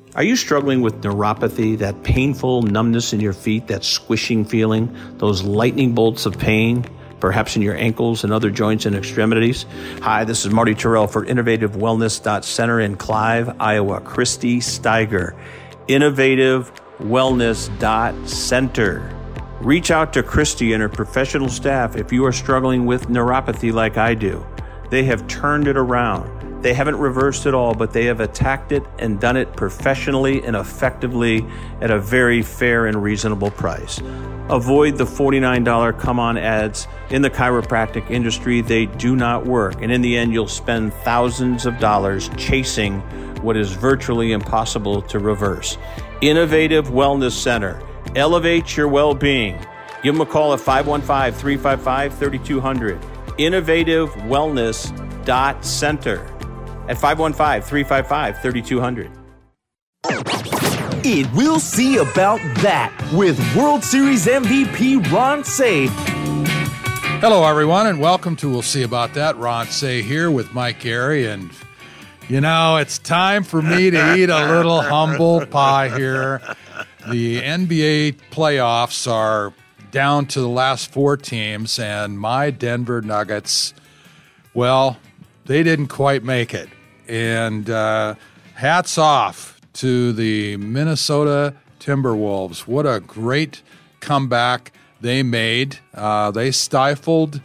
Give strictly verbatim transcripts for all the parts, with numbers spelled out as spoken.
Are you struggling with neuropathy, that painful numbness in your feet, that squishing feeling, those lightning bolts of pain, perhaps in your ankles and other joints and extremities? Hi, this is Marty Terrell for Innovative Wellness Center in Clive, Iowa. Christy Steiger, Innovative Wellness Center. Reach out to Christy and her professional staff if you are struggling with neuropathy like I do. They have turned it around. They haven't reversed it all, but they have attacked it and done it professionally and effectively at a very fair and reasonable price. Avoid the forty-nine dollars come-on ads in the chiropractic industry. They do not work. And in the end, you'll spend thousands of dollars chasing what is virtually impossible to reverse. Innovative Wellness Center. Elevate your well-being. Give them a call at five one five, three five five, three two zero zero. Innovative Wellness Center. At five one five, three five five, three two zero zero. It will see about that with World Series M V P Ron Cey. Hello, everyone, and welcome to We'll See About That. Ron Cey here with Mike Gary, and you know, it's time for me to eat a little humble pie here. The N B A playoffs are down to the last four teams, and my Denver Nuggets, well, they didn't quite make it. And uh, hats off to the Minnesota Timberwolves. What a great comeback they made. Uh, they stifled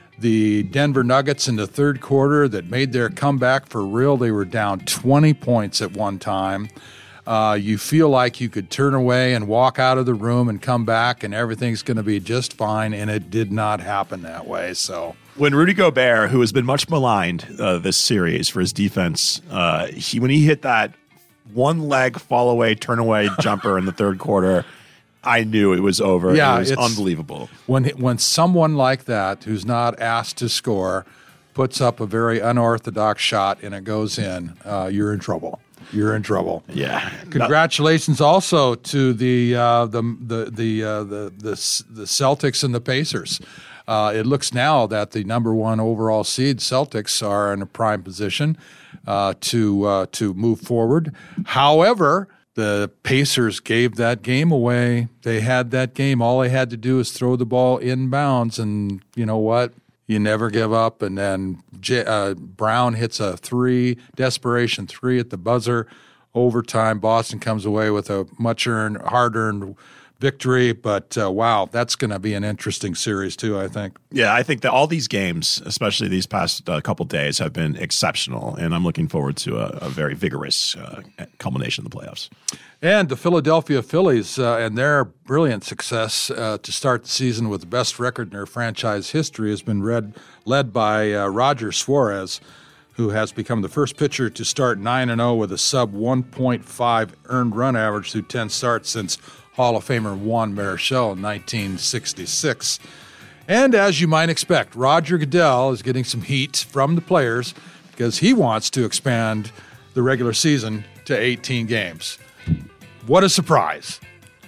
the Denver Nuggets in the third quarter that made their comeback for real. They were down twenty points at one time. Uh, you feel like you could turn away and walk out of the room and come back and everything's going to be just fine, and it did not happen that way. So when Rudy Gobert, who has been much maligned uh, this series for his defense, uh, he when he hit that one leg fall away, turn away jumper in the third quarter, I knew it was over. Yeah, it was it's, unbelievable. When when someone like that, who's not asked to score, puts up a very unorthodox shot and it goes in, uh, you're in trouble. You're in trouble. Yeah. Congratulations also to the uh, the the the, uh, the the the Celtics and the Pacers. Uh, it looks now that the number one overall seed Celtics are in a prime position uh, to uh, to move forward. However, the Pacers gave that game away. They had that game. All they had to do is throw the ball inbounds, and you know what? You never give up. And then J- uh, Brown hits a three, desperation three at the buzzer, overtime. Boston comes away with a much-earned, hard-earned victory. But, uh, wow, that's going to be an interesting series too, I think. Yeah, I think that all these games, especially these past uh, couple days, have been exceptional. And I'm looking forward to a, a very vigorous uh, culmination of the playoffs. And the Philadelphia Phillies uh, and their brilliant success uh, to start the season with the best record in their franchise history has been read, led by uh, Roger Suarez, who has become the first pitcher to start nine and oh with a sub one point five earned run average through ten starts since Hall of Famer Juan Marichal in nineteen sixty-six. And as you might expect, Roger Goodell is getting some heat from the players because he wants to expand the regular season to eighteen games. What a surprise.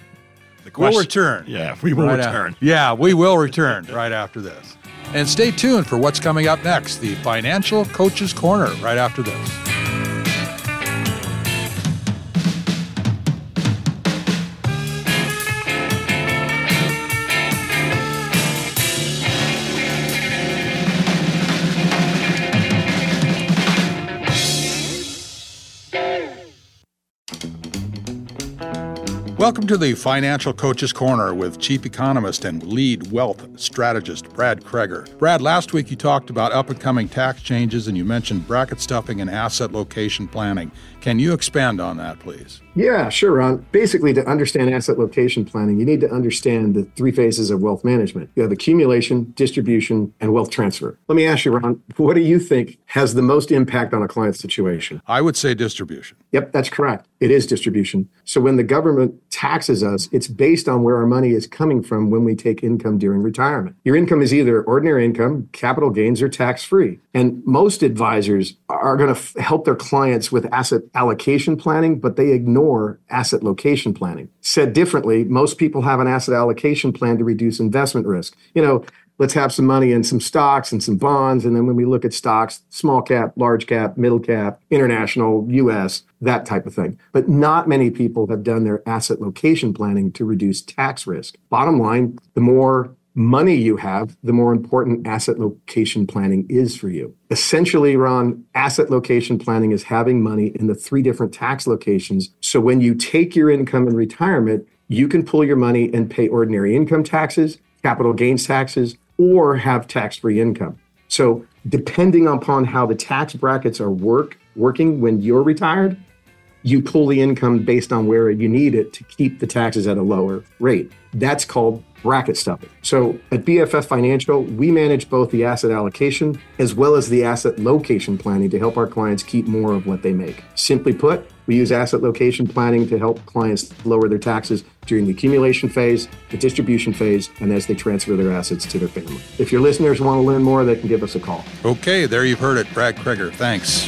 The question, we'll return. Yeah, we will right return. After, yeah, we will return right after this. And stay tuned for what's coming up next, the Financial Coach's Corner, right after this. Welcome to the Financial Coach's Corner with Chief Economist and Lead Wealth Strategist Brad Kreger. Brad, last week you talked about up-and-coming tax changes and you mentioned bracket stuffing and asset location planning. Can you expand on that, please? Yeah, sure, Ron. Basically, to understand asset location planning, you need to understand the three phases of wealth management. You have accumulation, distribution, and wealth transfer. Let me ask you, Ron, what do you think has the most impact on a client's situation? I would say distribution. Yep, that's correct. It is distribution. So when the government taxes us, it's based on where our money is coming from when we take income during retirement. Your income is either ordinary income, capital gains, or tax-free. And most advisors are going to f- help their clients with asset allocation planning, but they ignore asset location planning. Said differently, most people have an asset allocation plan to reduce investment risk. You know, let's have some money in some stocks and some bonds. And then when we look at stocks, small cap, large cap, middle cap, international, U S, that type of thing. But not many people have done their asset location planning to reduce tax risk. Bottom line, the more money you have, the more important asset location planning is for you. Essentially, Ron, asset location planning is having money in the three different tax locations. So when you take your income in retirement, you can pull your money and pay ordinary income taxes, capital gains taxes, or have tax-free income. So depending upon how the tax brackets are work working when you're retired, you pull the income based on where you need it to keep the taxes at a lower rate. That's called bracket stuffing. So at B F F Financial, we manage both the asset allocation as well as the asset location planning to help our clients keep more of what they make. Simply put, we use asset location planning to help clients lower their taxes during the accumulation phase, the distribution phase, and as they transfer their assets to their family. If your listeners want to learn more, they can give us a call. Okay, there you've heard it. Brad Kreger, thanks.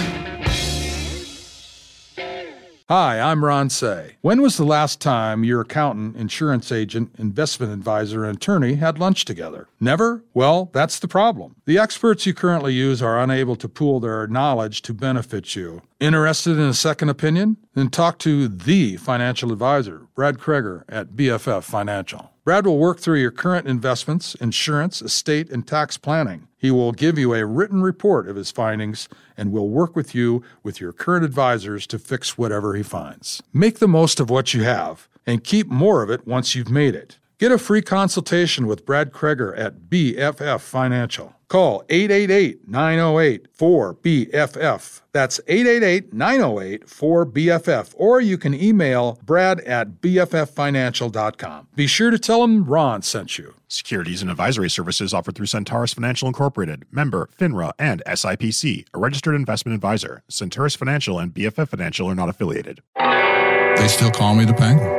Hi, I'm Ron Say. When was the last time your accountant, insurance agent, investment advisor, and attorney had lunch together? Never? Well, that's the problem. The experts you currently use are unable to pool their knowledge to benefit you. Interested in a second opinion? Then talk to the financial advisor, Brad Kreger at B F F Financial. Brad will work through your current investments, insurance, estate, and tax planning. He will give you a written report of his findings and will work with you with your current advisors to fix whatever he finds. Make the most of what you have and keep more of it once you've made it. Get a free consultation with Brad Kreger at B F F Financial. Call eight eight eight, nine oh eight, four B F F. That's eight eight eight, nine oh eight, four B F F. Or you can email brad at b f f financial dot com. Be sure to tell him Ron sent you. Securities and advisory services offered through Centaurus Financial Incorporated, member FINRA and S I P C, a registered investment advisor. Centaurus Financial and B F F Financial are not affiliated. They still call me the Penguin.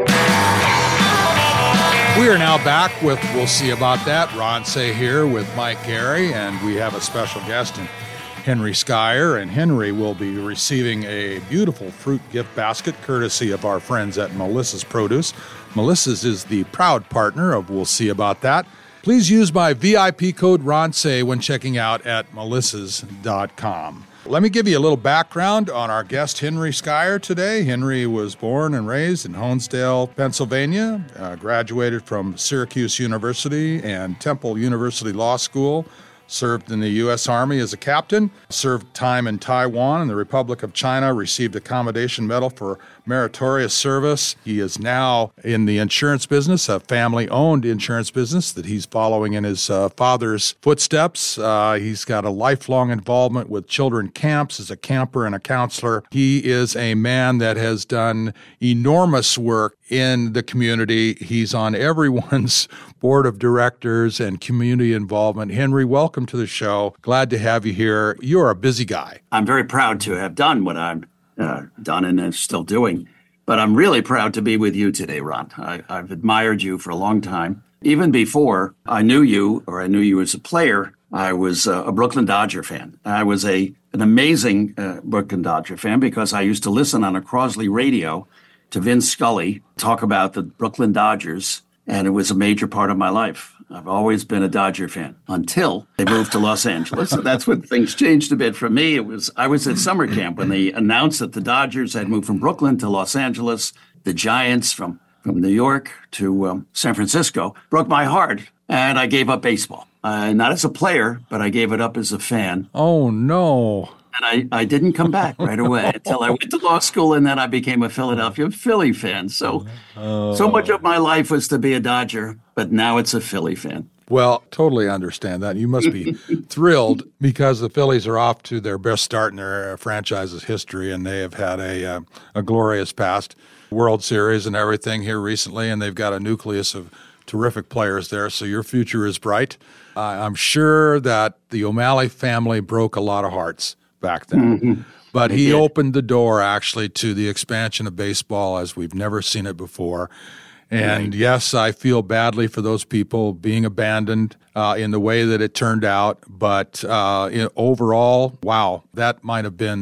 We are now back with We'll See About That. Ron Say here with Mike Carey, and we have a special guest in Henry Schuyler, and Henry will be receiving a beautiful fruit gift basket courtesy of our friends at Melissa's Produce. Melissa's is the proud partner of We'll See About That. Please use my V I P code RONSAY when checking out at melissas dot com. Let me give you a little background on our guest, Henry Schuyler, today. Henry was born and raised in Honesdale, Pennsylvania, uh, graduated from Syracuse University and Temple University Law School, served in the U S Army as a captain, served time in Taiwan and the Republic of China, received a Commendation Medal for meritorious service. He is now in the insurance business, a family-owned insurance business that he's following in his uh, father's footsteps. Uh, he's got a lifelong involvement with children camps as a camper and a counselor. He is a man that has done enormous work in the community. He's on everyone's board of directors and community involvement. Henry, welcome to the show. Glad to have you here. You're a busy guy. I'm very proud to have done what I've uh, done and am still doing. But I'm really proud to be with you today, Ron. I, I've admired you for a long time. Even before I knew you, or I knew you as a player, I was uh, a Brooklyn Dodger fan. I was a an amazing uh, Brooklyn Dodger fan because I used to listen on a Crosley radio to Vin Scully talk about the Brooklyn Dodgers, and it was a major part of my life. I've always been a Dodger fan until they moved to Los Angeles. So that's when things changed a bit for me. It was I was at summer camp when they announced that the Dodgers had moved from Brooklyn to Los Angeles. The Giants from, from New York to um, San Francisco broke my heart, and I gave up baseball. Uh, not as a player, but I gave it up as a fan. Oh, no. And I, I didn't come back right away until I went to law school, and then I became a Philadelphia Philly fan. So, oh. so much of my life was to be a Dodger, but now it's a Philly fan. Well, totally understand that. You must be thrilled because the Phillies are off to their best start in their franchise's history, and they have had a uh, a glorious past, World Series and everything here recently, and they've got a nucleus of terrific players there, so your future is bright. Uh, I'm sure that the O'Malley family broke a lot of hearts back then. Mm-hmm. But he opened the door, actually, to the expansion of baseball as we've never seen it before. And right. Yes, I feel badly for those people being abandoned uh, in the way that it turned out. But uh, in, overall, wow, that might have been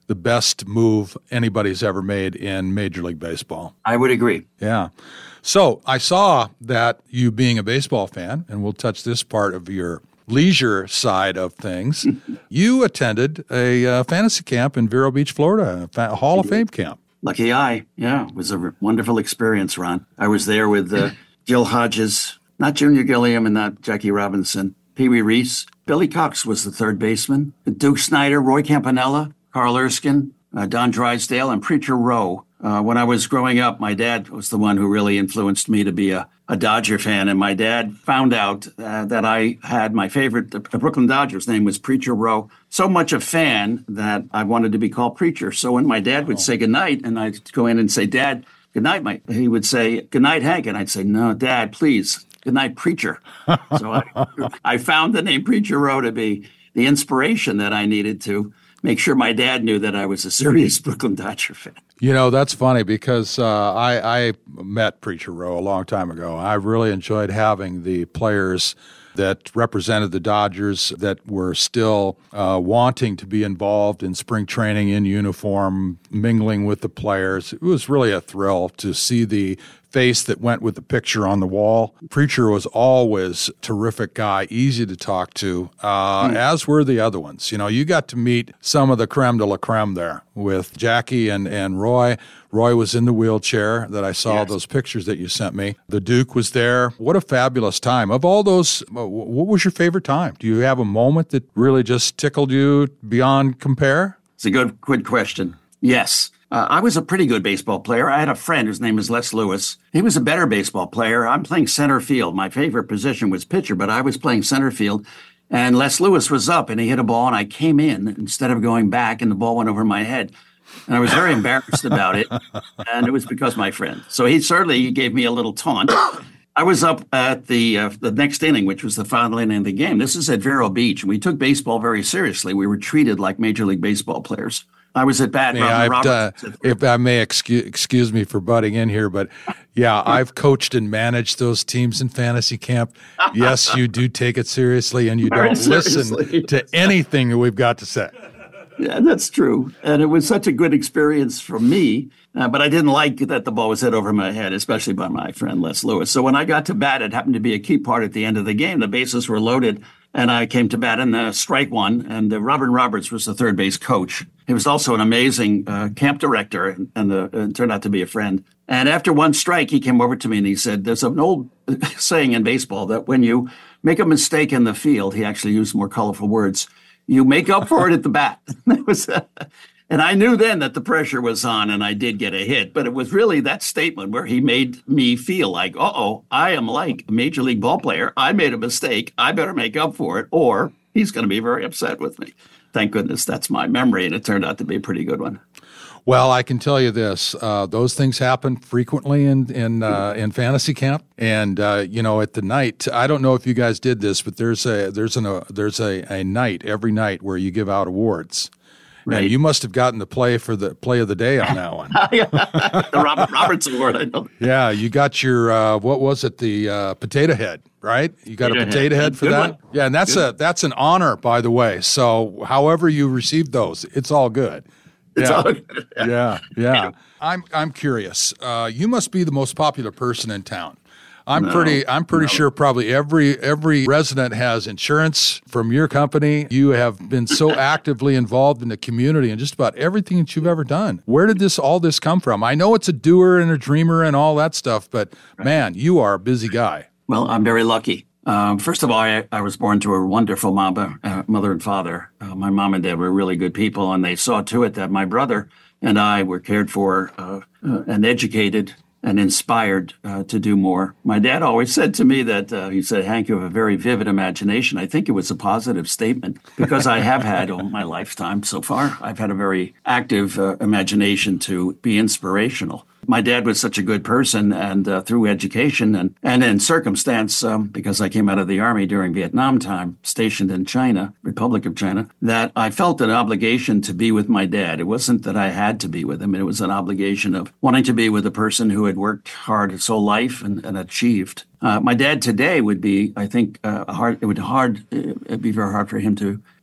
the best move anybody's ever made in Major League Baseball. I would agree. Yeah. So I saw that you being a baseball fan, and we'll touch this part of your leisure side of things, you attended a uh, fantasy camp in Vero Beach, Florida, a fa- Hall of Fame camp. Lucky I. Yeah, it was a wonderful experience, Ron. I was there with uh, Gil Hodges, not Junior Gilliam and not Jackie Robinson, Pee Wee Reese. Billy Cox was the third baseman. Duke Snyder, Roy Campanella, Carl Erskine, uh, Don Drysdale, and Preacher Rowe. Uh, when I was growing up, my dad was the one who really influenced me to be a, a Dodger fan. And my dad found out uh, that I had my favorite, the Brooklyn Dodgers' name was Preacher Rowe. So much a fan that I wanted to be called Preacher. So when my dad would say goodnight, and I'd go in and say, Dad, good night, Mike, he would say, good night, Hank. And I'd say, no, Dad, please, good night, Preacher. So I, I found the name Preacher Rowe to be the inspiration that I needed to make sure my dad knew that I was a serious Brooklyn Dodger fan. You know, that's funny because uh, I, I met Preacher Rowe a long time ago. I really enjoyed having the players that represented the Dodgers that were still uh, wanting to be involved in spring training in uniform, mingling with the players. It was really a thrill to see the face that went with the picture on the wall. Preacher was always a terrific guy, easy to talk to, uh, mm. as were the other ones. You know, you got to meet some of the creme de la creme there with Jackie and, and Roy. Roy was in the wheelchair that I saw, yes. Those pictures that you sent me. The Duke was there. What a fabulous time. Of all those, what was your favorite time? Do you have a moment that really just tickled you beyond compare? It's a good, good question. Yes. Uh, I was a pretty good baseball player. I had a friend whose name is Les Lewis. He was a better baseball player. I'm playing center field. My favorite position was pitcher, but I was playing center field. And Les Lewis was up, and he hit a ball, and I came in instead of going back, and the ball went over my head. And I was very embarrassed about it, and it was because of my friend. So he certainly gave me a little taunt. I was up at the uh, the next inning, which was the final inning of the game. This is at Vero Beach, and we took baseball very seriously. We were treated like Major League Baseball players. I was at bat. Yeah, uh, if I may excuse, excuse me for butting in here, but yeah, I've coached and managed those teams in fantasy camp. Yes, you do take it seriously, and you very don't seriously. listen to anything that we've got to say. Yeah, that's true. And it was such a good experience for me, uh, but I didn't like that the ball was hit over my head, especially by my friend Les Lewis. So when I got to bat, it happened to be a key part at the end of the game. The bases were loaded, and I came to bat in the strike one, and uh, Robin Roberts was the third base coach. He was also an amazing uh, camp director, and, and, the, and turned out to be a friend. And after one strike, he came over to me and he said, there's an old saying in baseball that when you make a mistake in the field, he actually used more colorful words, you make up for it at the bat. It was, uh, and I knew then that the pressure was on and I did get a hit. But it was really that statement where he made me feel like, uh-oh, I am like a major league ball player. I made a mistake. I better make up for it or he's going to be very upset with me. Thank goodness that's my memory, and it turned out to be a pretty good one. Well, I can tell you this: uh, those things happen frequently in in uh, in fantasy camp, and uh, you know, at the night. I don't know if you guys did this, but there's a there's an a, there's a, a night every night where you give out awards. Right. And you must have gotten the play for the play of the day on that one. The Robert Roberts Award. I know. Yeah, you got your uh, what was it? The uh, potato head, right? You got potato a potato head, head for Good that. One. Yeah, and that's Good. a that's an honor, by the way. So, however you received those, it's all good. It's yeah. all good. yeah, yeah. I'm I'm curious. Uh, you must be the most popular person in town. I'm no, pretty. I'm pretty no. sure probably every every resident has insurance from your company. You have been so actively involved in the community and just about everything that you've ever done. Where did this all this come from? I know it's a doer and a dreamer and all that stuff, but man, you are a busy guy. Well, I'm very lucky. Um, first of all, I, I was born to a wonderful mama, uh, mother and father. Uh, my mom and dad were really good people, and they saw to it that my brother and I were cared for uh, uh, and educated and inspired uh, to do more. My dad always said to me that, uh, he said, Hank, you have a very vivid imagination. I think it was a positive statement because I have had all my lifetime so far. I've had a very active uh, imagination to be inspirational. My dad was such a good person, and uh, through education and, and in circumstance, um, because I came out of the Army during Vietnam time, stationed in China, Republic of China, that I felt an obligation to be with my dad. It wasn't that I had to be with him. It was an obligation of wanting to be with a person who had worked hard his whole life and, and achieved. Uh, my dad today would be, I think, uh, hard. It would hard. It'd be very hard for him to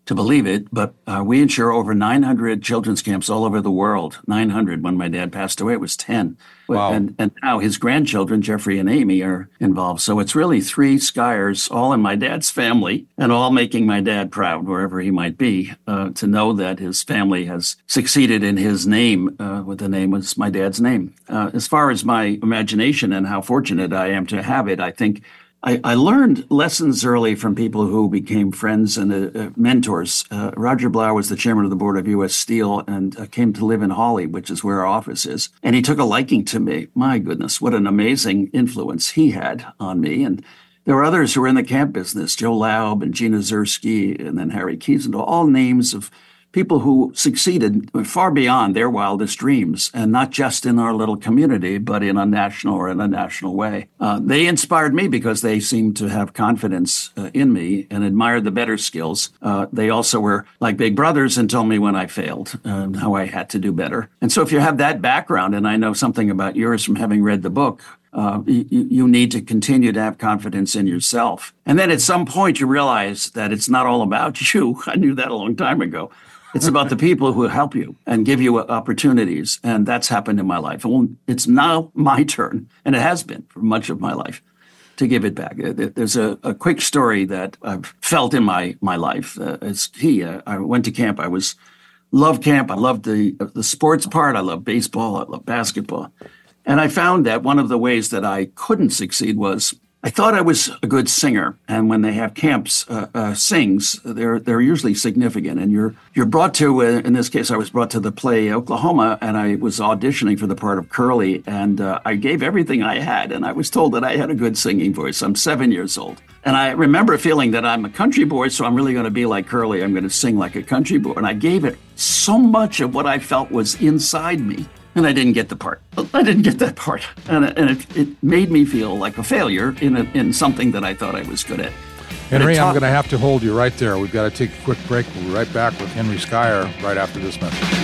to believe it, but uh, we insure over nine hundred children's camps all over the world. nine hundred. When my dad passed away, it was ten. Wow. And, and now his grandchildren, Jeffrey and Amy, are involved. So it's really three Skyers, all in my dad's family, and all making my dad proud, wherever he might be, uh, to know that his family has succeeded in his name, uh, with the name was my dad's name. Uh, as far as my imagination and how fortunate I am to have it, I think I, I learned lessons early from people who became friends and uh, uh, mentors. Uh, Roger Blau was the chairman of the board of U S Steel and uh, came to live in Hawley, which is where our office is. And he took a liking to me. My goodness, what an amazing influence he had on me. And there were others who were in the camp business, Joe Laub and Gina Zersky, and then Harry Kiesendall, all names of people who succeeded far beyond their wildest dreams, and not just in our little community, but in a national or in a national way. Uh, they inspired me because they seemed to have confidence uh, in me and admired the better skills. Uh, they also were like big brothers and told me when I failed and how I had to do better. And so if you have that background, and I know something about yours from having read the book, Uh, you, you need to continue to have confidence in yourself. And then at some point you realize that it's not all about you. I knew that a long time ago. It's about the people who help you and give you opportunities. And that's happened in my life. Well, it's now my turn, and it has been for much of my life, to give it back. There's a, a quick story that I've felt in my, my life. Uh, it's he, uh, I went to camp. I was, loved camp. I loved the, the sports part. I love baseball. I love basketball. And I found that one of the ways that I couldn't succeed was I thought I was a good singer. And when they have camps, uh, uh, sings, they're they're usually significant. And you're you're brought to, uh, in this case, I was brought to the play Oklahoma, and I was auditioning for the part of Curly. And uh, I gave everything I had, and I was told that I had a good singing voice. I'm seven years old. And I remember feeling that I'm a country boy, so I'm really going to be like Curly. I'm going to sing like a country boy. And I gave it so much of what I felt was inside me. And I didn't get the part. I didn't get that part. And, and it, it made me feel like a failure in a, in something that I thought I was good at. Henry, taught- I'm going to have to hold you right there. We've got to take a quick break. We'll be right back with Henry Skyer right after this message.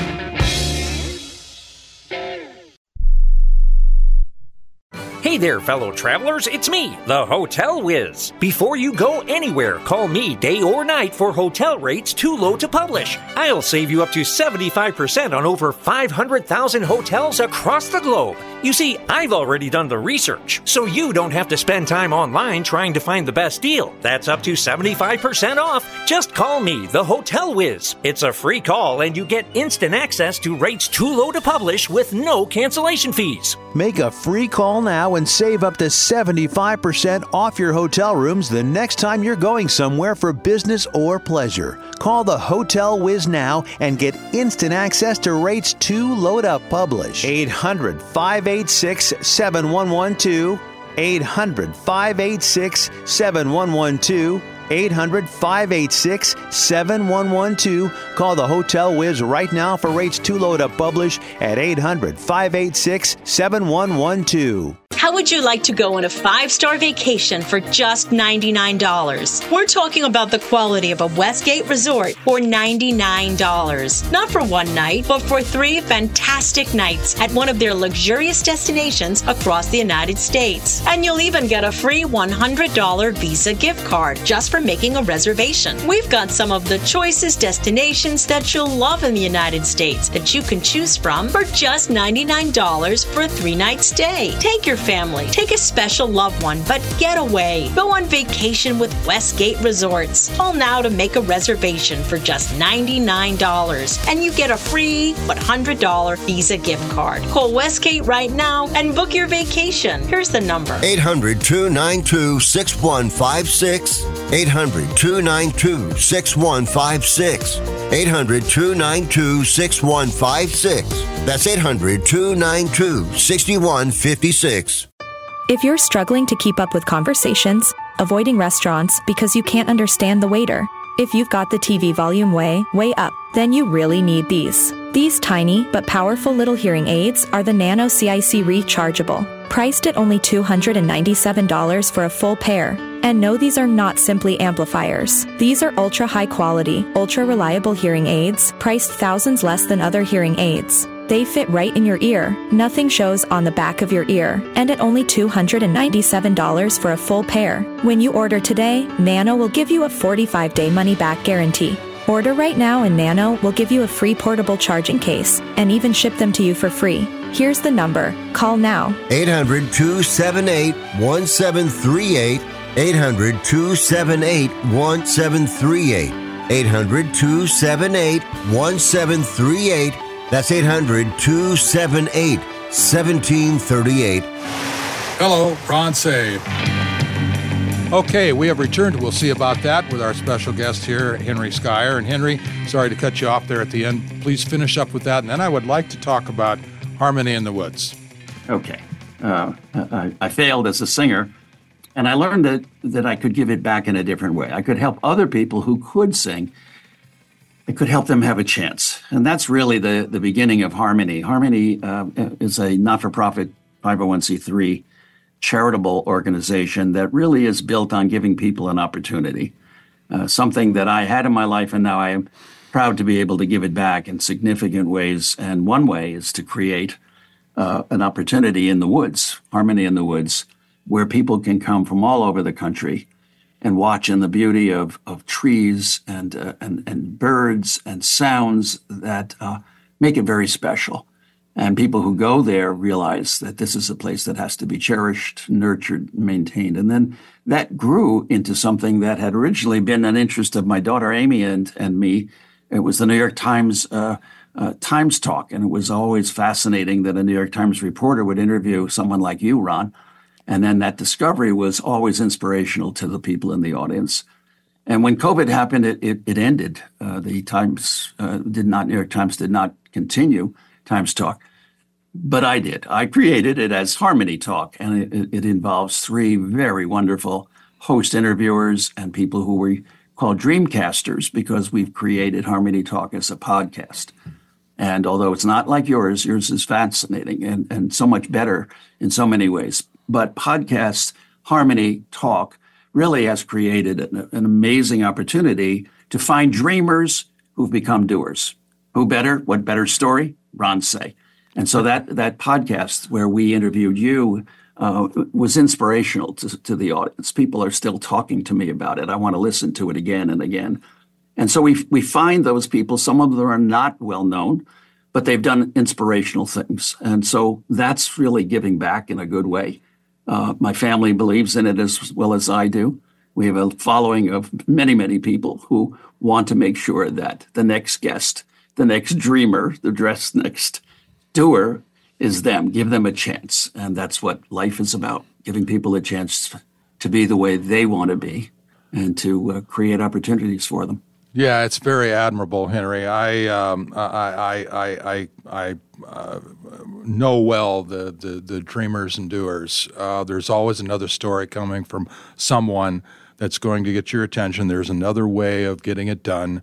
Hey there, fellow travelers, it's me, the Hotel Whiz. Before you go anywhere, call me day or night for hotel rates too low to publish. I'll save you up to seventy-five percent on over five hundred thousand hotels across the globe. You see, I've already done the research, so you don't have to spend time online trying to find the best deal. That's up to seventy-five percent off. Just call me, the Hotel Whiz. It's a free call, and you get instant access to rates too low to publish with no cancellation fees. Make a free call now and save up to seventy-five percent off your hotel rooms the next time you're going somewhere for business or pleasure. Call the Hotel Whiz now and get instant access to rates too low to publish. eight hundred, five eight six, seven one one two. eight hundred, five eight six, seven one one two. eight hundred, five eight six, seven one one two. Call the Hotel Whiz right now for rates too low to publish at eight hundred, five eight six, seven one one two. How would you like to go on a five-star vacation for just ninety-nine dollars? We're talking about the quality of a Westgate resort for ninety-nine dollars. Not for one night, but for three fantastic nights at one of their luxurious destinations across the United States. And you'll even get a free one hundred dollars Visa gift card just for making a reservation. We've got some of the choicest destinations that you'll love in the United States that you can choose from for just ninety-nine dollars for a three-night stay. Take your family, take a special loved one, but get away. Go on vacation with Westgate Resorts. Call now to make a reservation for just ninety-nine dollars, and you get a free one hundred dollars Visa gift card. Call Westgate right now and book your vacation. Here's the number. eight hundred, two nine two, six one five six. eight hundred, two nine two, six one five six. eight hundred, two nine two, six one five six. That's eight hundred, two nine two, six one five six. If you're struggling to keep up with conversations, avoiding restaurants because you can't understand the waiter, if you've got the T V volume way, way up, then you really need these. These tiny but powerful little hearing aids are the Nano C I C Rechargeable, priced at only two hundred ninety-seven dollars for a full pair. And no, these are not simply amplifiers. These are ultra high quality, ultra reliable hearing aids, priced thousands less than other hearing aids. They fit right in your ear, nothing shows on the back of your ear, and at only two hundred ninety-seven dollars for a full pair. When you order today, Nano will give you a forty-five day money-back guarantee. Order right now and Nano will give you a free portable charging case and even ship them to you for free. Here's the number. Call now. eight hundred, two seven eight, one seven three eight. eight hundred, two seven eight, one seven three eight. eight hundred, two seven eight, one seven three eight. That's eight hundred, two seven eight, one seven three eight. Hello, Ron Say. Okay, we have returned. We'll see about that with our special guest here, Henry Schuyler. And Henry, sorry to cut you off there at the end. Please finish up with that. And then I would like to talk about Harmony in the Woods. Okay. Uh, I, I failed as a singer, and I learned that, that I could give it back in a different way. I could help other people who could sing. I could help them have a chance. And that's really the, the beginning of Harmony. Harmony uh, is a not-for-profit five oh one c three charitable organization that really is built on giving people an opportunity, uh, something that I had in my life, and now I am proud to be able to give it back in significant ways. And one way is to create uh, an opportunity in the woods, Harmony in the Woods, where people can come from all over the country and watch in the beauty of, of trees and, uh, and, and birds and sounds that uh, make it very special. And people who go there realize that this is a place that has to be cherished, nurtured, maintained. And then that grew into something that had originally been an interest of my daughter, Amy, and, and me. It was the New York Times uh, uh, Times Talk. And it was always fascinating that a New York Times reporter would interview someone like you, Ron. And then that discovery was always inspirational to the people in the audience. And when COVID happened, it, it, it ended. Uh, the Times uh, did not, New York Times did not continue Times Talk. But I did. I created it as Harmony Talk, and it, it involves three very wonderful host interviewers and people who we call Dreamcasters because we've created Harmony Talk as a podcast. And although it's not like yours, yours is fascinating and, and so much better in so many ways. But podcast Harmony Talk really has created an, an amazing opportunity to find dreamers who've become doers. Who better? What better story? Ron Say. And so that that podcast where we interviewed you uh, was inspirational to, to the audience. People are still talking to me about it. I want to listen to it again and again. And so we we find those people. Some of them are not well known, but they've done inspirational things. And so that's really giving back in a good way. Uh, my family believes in it as well as I do. We have a following of many, many people who want to make sure that the next guest, the next dreamer, the dress next doer is them. Give them a chance. And that's what life is about, giving people a chance to be the way they want to be and to uh, create opportunities for them. Yeah, it's very admirable, Henry. I um, I I I I, I uh, know well the, the the dreamers and doers. Uh, there's always another story coming from someone that's going to get your attention. There's another way of getting it done.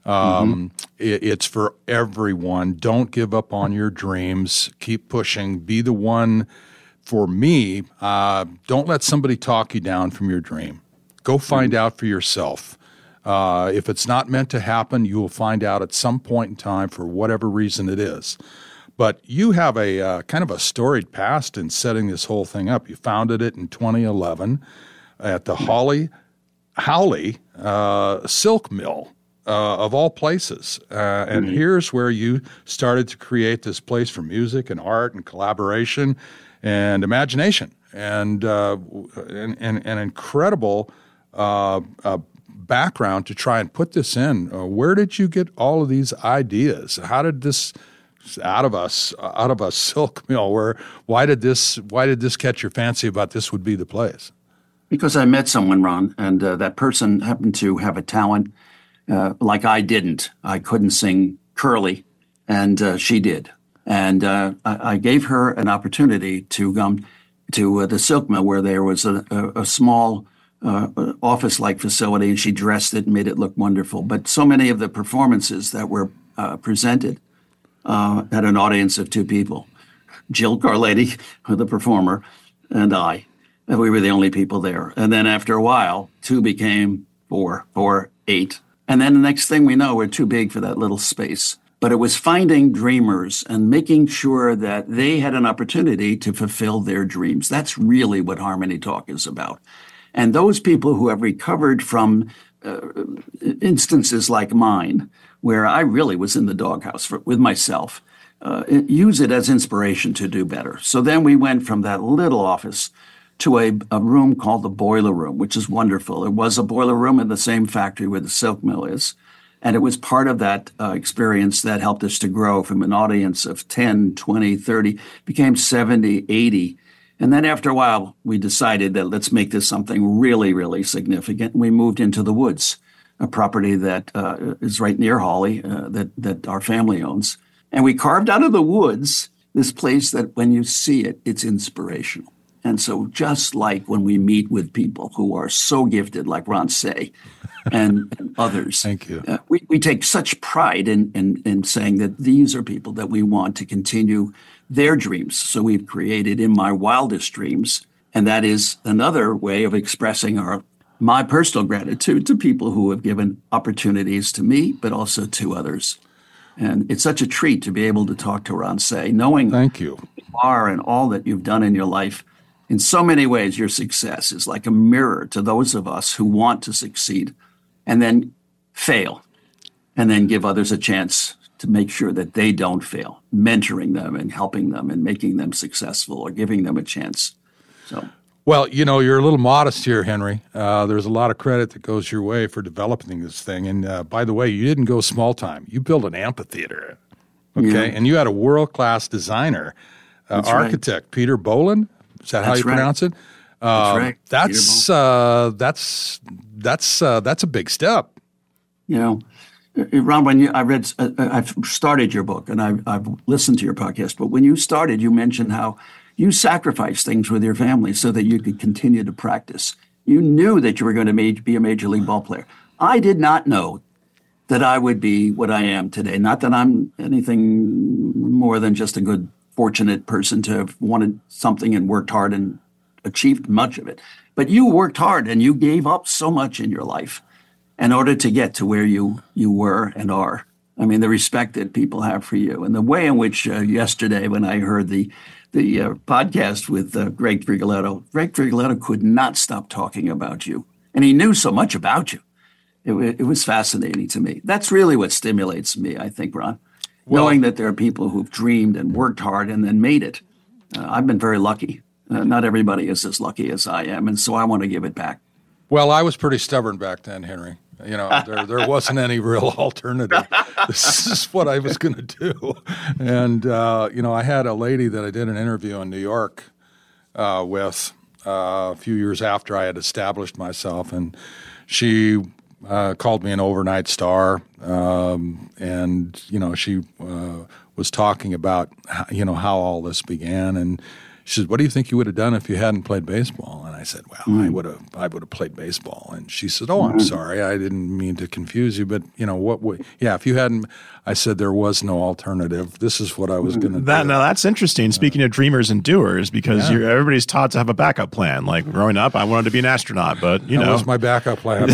Um, mm-hmm. it, it's for everyone. Don't give up on your dreams. Keep pushing. Be the one. For me, uh, don't let somebody talk you down from your dream. Go find mm-hmm. out for yourself. Uh, if it's not meant to happen, you will find out at some point in time for whatever reason it is. But you have a uh, kind of a storied past in setting this whole thing up. You founded it in twenty eleven at the Holly Howley uh, Silk Mill. Uh, of all places. Uh, and mm-hmm. here's where you started to create this place for music and art and collaboration and imagination and uh, and, and an incredible uh, uh, background to try and put this in. Uh, where did you get all of these ideas? How did this out of us out of a silk mill? Where why did this why did this catch your fancy about this would be the place? Because I met someone, Ron, and uh, that person happened to have a talent. Uh, like I didn't. I couldn't sing Curly, and uh, she did. And uh, I, I gave her an opportunity to come to uh, the Silk Mill where there was a, a, a small uh, office-like facility, and she dressed it and made it look wonderful. But so many of the performances that were uh, presented uh, had an audience of two people, Jill Carletti, the performer, and I. And we were the only people there. And then after a while, two became four, four, eight. And then the next thing we know, we're too big for that little space. But it was finding dreamers and making sure that they had an opportunity to fulfill their dreams. That's really what Harmony Talk is about. And those people who have recovered from uh, instances like mine, where I really was in the doghouse for, with myself, uh, use it as inspiration to do better. So then we went from that little office to a, a room called the Boiler Room, which is wonderful. It was a boiler room in the same factory where the silk mill is. And it was part of that uh, experience that helped us to grow from an audience of ten, twenty, thirty, became seventy, eighty. And then after a while, we decided that let's make this something really, really significant. We moved into the woods, a property that uh, is right near Hawley, uh, that, that our family owns. And we carved out of the woods this place that when you see it, it's inspirational. And so just like when we meet with people who are so gifted, like Ron Cey and, and others, Thank you. Uh, we, we take such pride in, in, in saying that these are people that we want to continue their dreams. So we've created In My Wildest Dreams. And that is another way of expressing our my personal gratitude to people who have given opportunities to me, but also to others. And it's such a treat to be able to talk to Ron Cey, knowing Thank you. who you are and all that you've done in your life. In so many ways, your success is like a mirror to those of us who want to succeed and then fail, and then give others a chance to make sure that they don't fail, mentoring them and helping them and making them successful or giving them a chance. So, well, you know, you're a little modest here, Henry. Uh, there's a lot of credit that goes your way for developing this thing. And uh, by the way, you didn't go small time. You built an amphitheater, okay? Yeah. And you had a world-class designer, uh, That's architect, right. Peter Boland. Is that That's how you right. pronounce it? That's uh, right. That's uh, that's that's uh, that's a big step. You know, Ron, when you I read, uh, I've started your book and I've I've listened to your podcast. But when you started, you mentioned how you sacrificed things with your family so that you could continue to practice. You knew that you were going to be a major league ball player. I did not know that I would be what I am today. Not that I'm anything more than just a good, fortunate person to have wanted something and worked hard and achieved much of it. But you worked hard and you gave up so much in your life in order to get to where you, you were and are. I mean, the respect that people have for you and the way in which uh, yesterday when I heard the the uh, podcast with uh, Greg Frigoletto, Greg Frigoletto could not stop talking about you. And he knew so much about you. It, it was fascinating to me. That's really what stimulates me, I think, Ron. Well, knowing that there are people who've dreamed and worked hard and then made it. Uh, I've been very lucky. Uh, not everybody is as lucky as I am, and so I want to give it back. Well, I was pretty stubborn back then, Henry. You know, there there wasn't any real alternative. This is what I was going to do. And, uh, you know, I had a lady that I did an interview in New York uh, with uh, a few years after I had established myself, and she Uh, called me an overnight star, um, and you know she uh, was talking about how, you know how all this began, and she said, "What do you think you would have done if you hadn't played baseball?" And I said, "Well, mm. I would have I would have played baseball." And she said, "Oh, I'm mm. sorry, I didn't mean to confuse you, but you know what? Would, yeah, if you hadn't," I said, "There was no alternative. This is what I was going to do." That, now that's interesting. Speaking of dreamers and doers, because yeah. you're, everybody's taught to have a backup plan. Like growing up, I wanted to be an astronaut, but you that know, was my backup plan.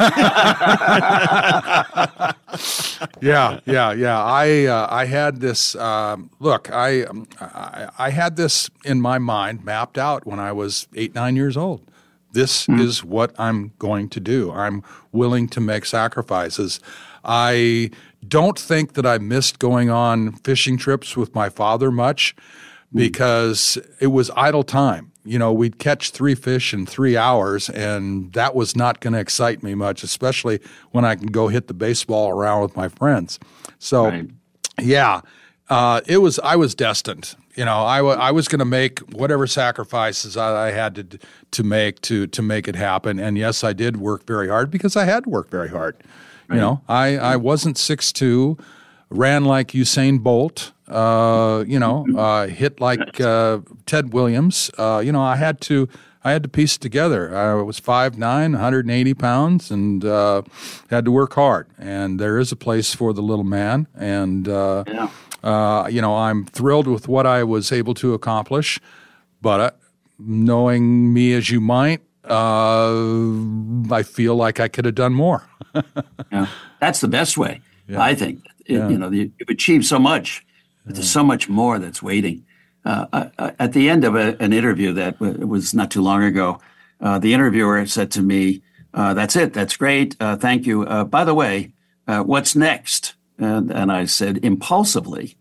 yeah, yeah, yeah. I uh, I had this. Um, look, I, um, I I had this in my mind mapped out when I was eight, nine years old. This mm. is what I'm going to do. I'm willing to make sacrifices. I don't think that I missed going on fishing trips with my father much because it was idle time. You know, we'd catch three fish in three hours, and that was not going to excite me much, especially when I can go hit the baseball around with my friends. So, right. yeah, uh, it was. I was destined. You know, I, w- I was going to make whatever sacrifices I, I had to to make to to make it happen. And yes, I did work very hard because I had to work very hard. Right. You know, I, I wasn't six two, ran like Usain Bolt, uh, you know, uh, hit like uh, Ted Williams. Uh, you know, I had to I had to piece it together. I was five nine, one hundred eighty pounds, and uh, had to work hard. And there is a place for the little man. And, uh, yeah. uh, you know, I'm thrilled with what I was able to accomplish. But uh, knowing me as you might, Uh, I feel like I could have done more. Yeah, that's the best way, yeah. I think. It, yeah. You know, you, you've achieved so much, but there's so much more that's waiting. Uh, I, I, at the end of a, an interview that w- was not too long ago, uh, the interviewer said to me, uh, that's it. That's great. Uh, thank you. Uh, by the way, uh, what's next? And, and I said impulsively,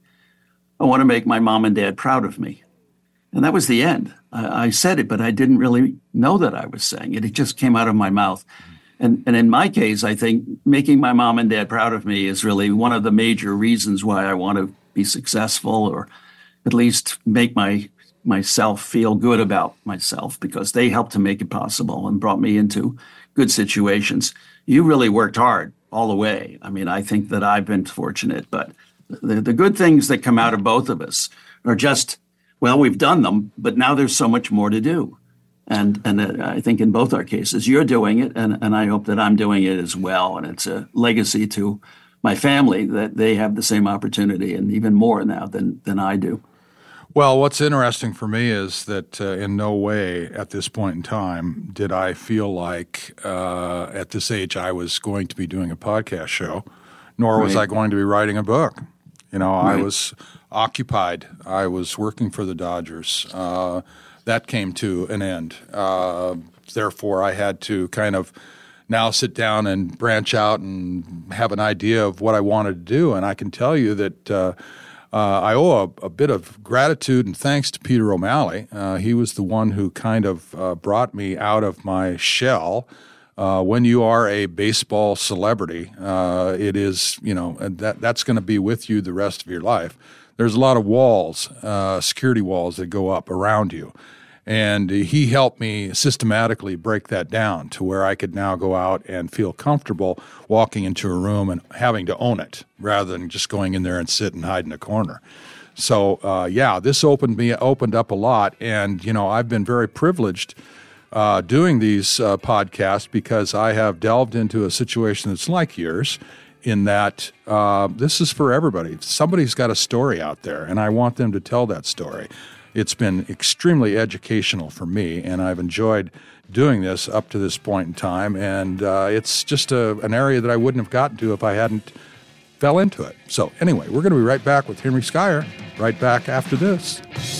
I want to make my mom and dad proud of me. And that was the end. I, I said it, but I didn't really know that I was saying it. It just came out of my mouth. And, and in my case, I think making my mom and dad proud of me is really one of the major reasons why I want to be successful, or at least make my myself feel good about myself, because they helped to make it possible and brought me into good situations. You really worked hard all the way. I mean, I think that I've been fortunate, but the, the good things that come out of both of us are just, well, we've done them, but now there's so much more to do. And and I think in both our cases, you're doing it, and, and I hope that I'm doing it as well. And it's a legacy to my family that they have the same opportunity, and even more now than than I do. Well, what's interesting for me is that uh, in no way at this point in time did I feel like uh, at this age I was going to be doing a podcast show, nor was Right. I going to be writing a book. You know, I Right. was occupied. I was working for the Dodgers. Uh, that came to an end. Uh, therefore, I had to kind of now sit down and branch out and have an idea of what I wanted to do. And I can tell you that uh, uh, I owe a, a bit of gratitude and thanks to Peter O'Malley. Uh, he was the one who kind of uh, brought me out of my shell. Uh, when you are a baseball celebrity, uh, it is, you know, that that's going to be with you the rest of your life. There's a lot of walls, uh, security walls that go up around you. And he helped me systematically break that down to where I could now go out and feel comfortable walking into a room and having to own it rather than just going in there and sit and hide in a corner. So, uh, yeah, this opened me opened up a lot. And, you know, I've been very privileged uh, doing these uh, podcasts because I have delved into a situation that's like yours, in that uh, this is for everybody. Somebody's got a story out there, and I want them to tell that story. It's been extremely educational for me, and I've enjoyed doing this up to this point in time, and uh, it's just a, an area that I wouldn't have gotten to if I hadn't fell into it. So anyway, we're going to be right back with Henry Schuyler, right back after this.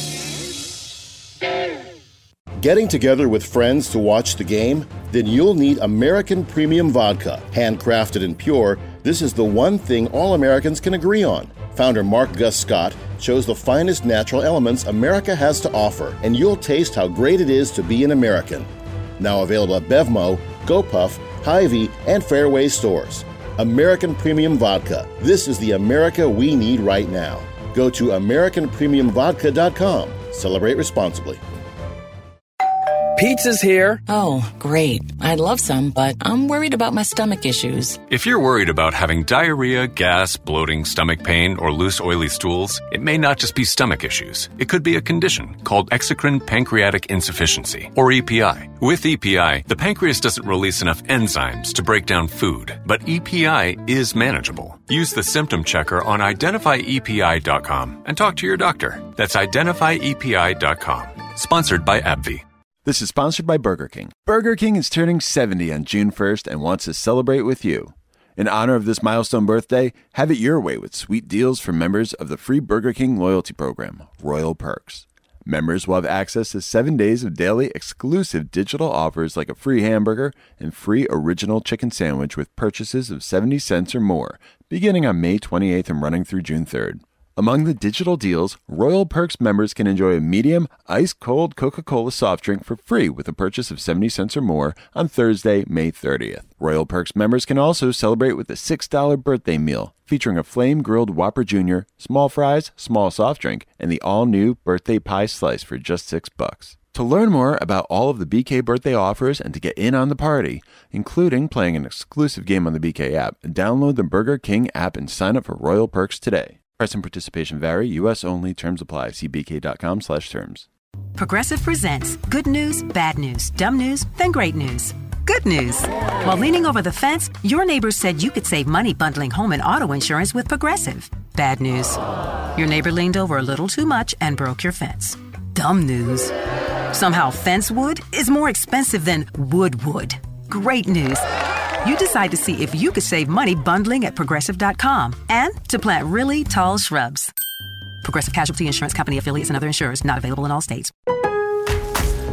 Getting together with friends to watch the game? Then you'll need American Premium Vodka. Handcrafted and pure, this is the one thing all Americans can agree on. Founder Mark Gus Scott chose the finest natural elements America has to offer, and you'll taste how great it is to be an American. Now available at Bevmo, GoPuff, Hy-Vee, and Fairway stores. American Premium Vodka. This is the America we need right now. Go to American Premium Vodka dot com. Celebrate responsibly. Pizza's here. Oh, great. I'd love some, but I'm worried about my stomach issues. If you're worried about having diarrhea, gas, bloating, stomach pain, or loose, oily stools, it may not just be stomach issues. It could be a condition called exocrine pancreatic insufficiency, or E P I. With E P I, the pancreas doesn't release enough enzymes to break down food, but E P I is manageable. Use the symptom checker on identify E P I dot com and talk to your doctor. That's identify E P I dot com. Sponsored by AbbVie. This is sponsored by Burger King. Burger King is turning seventy on June first and wants to celebrate with you. In honor of this milestone birthday, have it your way with sweet deals for members of the free Burger King loyalty program, Royal Perks. Members will have access to seven days of daily exclusive digital offers like a free hamburger and free original chicken sandwich with purchases of seventy cents or more, beginning on May twenty-eighth and running through June third. Among the digital deals, Royal Perks members can enjoy a medium, ice-cold Coca-Cola soft drink for free with a purchase of seventy cents or more on Thursday, May thirtieth. Royal Perks members can also celebrate with a six dollar birthday meal featuring a flame-grilled Whopper Junior, small fries, small soft drink, and the all-new birthday pie slice for just six bucks. To learn more about all of the B K birthday offers and to get in on the party, including playing an exclusive game on the B K app, download the Burger King app and sign up for Royal Perks today. Price and participation vary. U S only. Terms apply. See bk.com slash terms. Progressive presents good news, bad news, dumb news, then great news. Good news. While leaning over the fence, your neighbor said you could save money bundling home and auto insurance with Progressive. Bad news. Your neighbor leaned over a little too much and broke your fence. Dumb news. Somehow fence wood is more expensive than wood wood. Great news. You decide to see if you could save money bundling at Progressive dot com and to plant really tall shrubs. Progressive Casualty Insurance Company affiliates and other insurers not available in all states.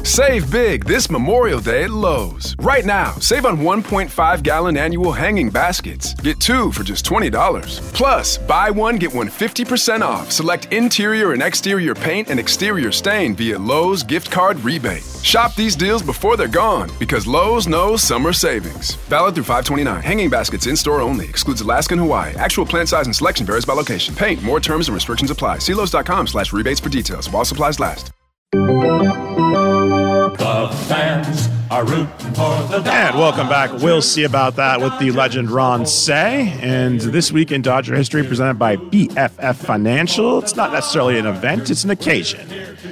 Save big this Memorial Day at Lowe's. Right now, save on one point five gallon annual hanging baskets. Get two for just twenty dollars. Plus, buy one, get one fifty percent off. Select interior and exterior paint and exterior stain via Lowe's gift card rebate. Shop these deals before they're gone because Lowe's knows summer savings. Valid through five twenty-nine. Hanging baskets in-store only. Excludes Alaska and Hawaii. Actual plant size and selection varies by location. Paint. More terms and restrictions apply. See Lowe's.com slash rebates for details while supplies last. The fans are rooting for the Dodgers. And welcome back. We'll see about that with the legend Ron Cey. And this week in Dodger history presented by B F F Financial. It's not necessarily an event, it's an occasion.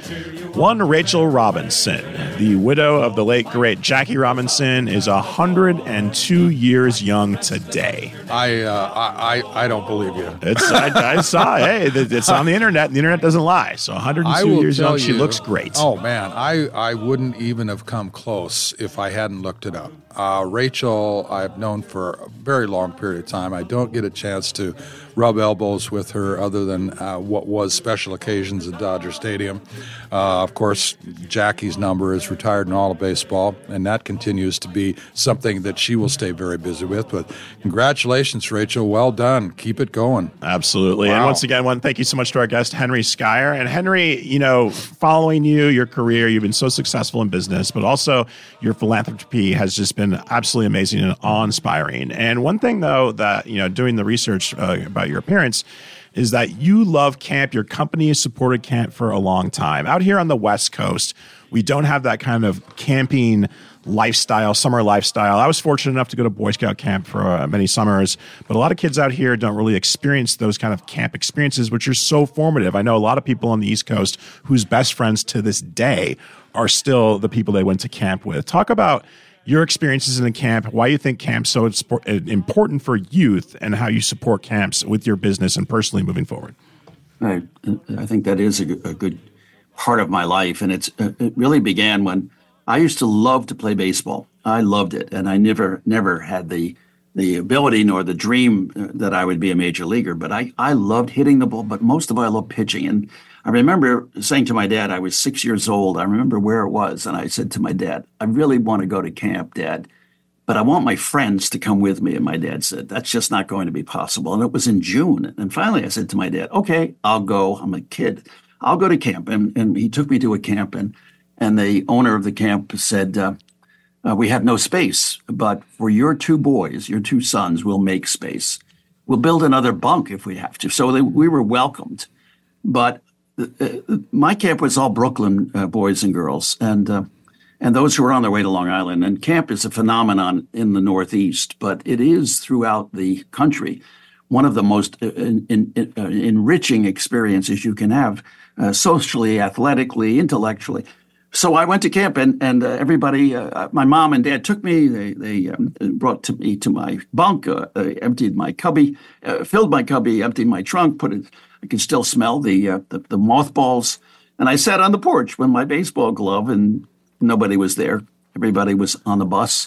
One Rachel Robinson, the widow of the late, great Jackie Robinson, is one hundred two years young today. I uh, I I don't believe you. It's I, I saw. Hey, it's on the internet, and the internet doesn't lie. So one hundred two years young, she you, looks great. Oh man, I I wouldn't even have come close if I hadn't looked it up. Uh, Rachel, I've known for a very long period of time. I don't get a chance to rub elbows with her other than uh, what was special occasions at Dodger Stadium. Uh, of course, Jackie's number is retired in all of baseball, and that continues to be something that she will stay very busy with. But congratulations, Rachel. Well done. Keep it going. Absolutely. Wow. And once again, one thank you so much to our guest, Henry Schreier. And Henry, you know, following you, your career, you've been so successful in business, but also your philanthropy has just been absolutely amazing and awe-inspiring. And one thing, though, that, you know, doing the research uh, about your appearance is that you love camp. Your company has supported camp for a long time. Out here on the West Coast, we don't have that kind of camping lifestyle, summer lifestyle. I was fortunate enough to go to Boy Scout camp for uh, many summers, but a lot of kids out here don't really experience those kind of camp experiences, which are so formative. I know a lot of people on the East Coast whose best friends to this day are still the people they went to camp with. Talk about your experiences in the camp, why you think camp's so important for youth, and how you support camps with your business and personally moving forward. I, I think that is a good, a good part of my life, and it's it really began when I used to love to play baseball. I loved it, and I never never had the the ability nor the dream that I would be a major leaguer. But I I loved hitting the ball, but most of all, I loved pitching. And I remember saying to my dad, I was six years old. I remember where it was, and I said to my dad, "I really want to go to camp, Dad, but I want my friends to come with me." And my dad said, "That's just not going to be possible." And it was in June. And finally, I said to my dad, "Okay, I'll go. I'm a kid. I'll go to camp." And and he took me to a camp, and and the owner of the camp said, uh, uh, "We have no space, but for your two boys, your two sons, we'll make space. We'll build another bunk if we have to." So they, we were welcomed. But uh, my camp was all Brooklyn uh, boys and girls, and uh, and those who were on their way to Long Island. And camp is a phenomenon in the Northeast, but it is throughout the country one of the most in, in, in, uh, enriching experiences you can have, uh, socially, athletically, intellectually. So I went to camp, and and uh, everybody, uh, my mom and dad took me. They they um, brought to me to my bunk, uh, they emptied my cubby, uh, filled my cubby, emptied my trunk, put it. I could still smell the, uh, the the mothballs, and I sat on the porch with my baseball glove, and nobody was there. Everybody was on the bus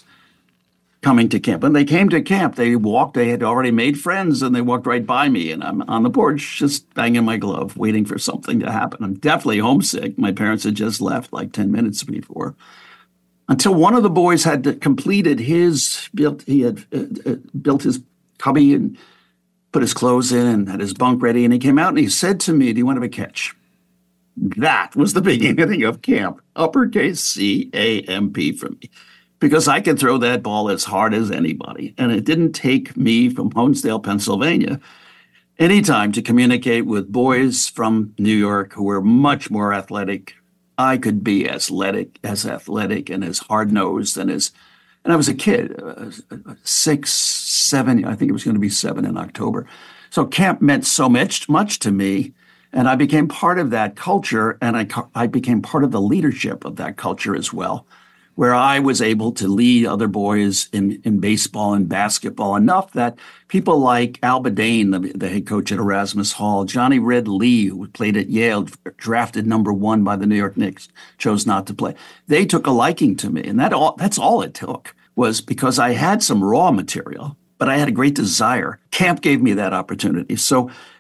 coming to camp. When they came to camp, they walked. They had already made friends, and they walked right by me, and I'm on the porch just banging my glove, waiting for something to happen. I'm definitely homesick. My parents had just left like ten minutes before. Until one of the boys had completed his, built, he had uh, uh, built his cubby and put his clothes in and had his bunk ready, and he came out and he said to me, "Do you want to have a catch?" That was the beginning of camp, uppercase C A M P for me, because I could throw that ball as hard as anybody. And it didn't take me from Honesdale, Pennsylvania, any time to communicate with boys from New York who were much more athletic. I could be as athletic, as athletic and as hard-nosed and as, and I was a kid, uh, six, seven, I think it was going to be seven in October. So camp meant so much, much to me. And I became part of that culture, and I, I became part of the leadership of that culture as well, where I was able to lead other boys in, in baseball and basketball enough that people like Al Badane, the, the head coach at Erasmus Hall, Johnny Red Lee, who played at Yale, drafted number one by the New York Knicks, chose not to play. They took a liking to me, and that all, that's all it took, was because I had some raw material, but I had a great desire. Camp gave me that opportunity. So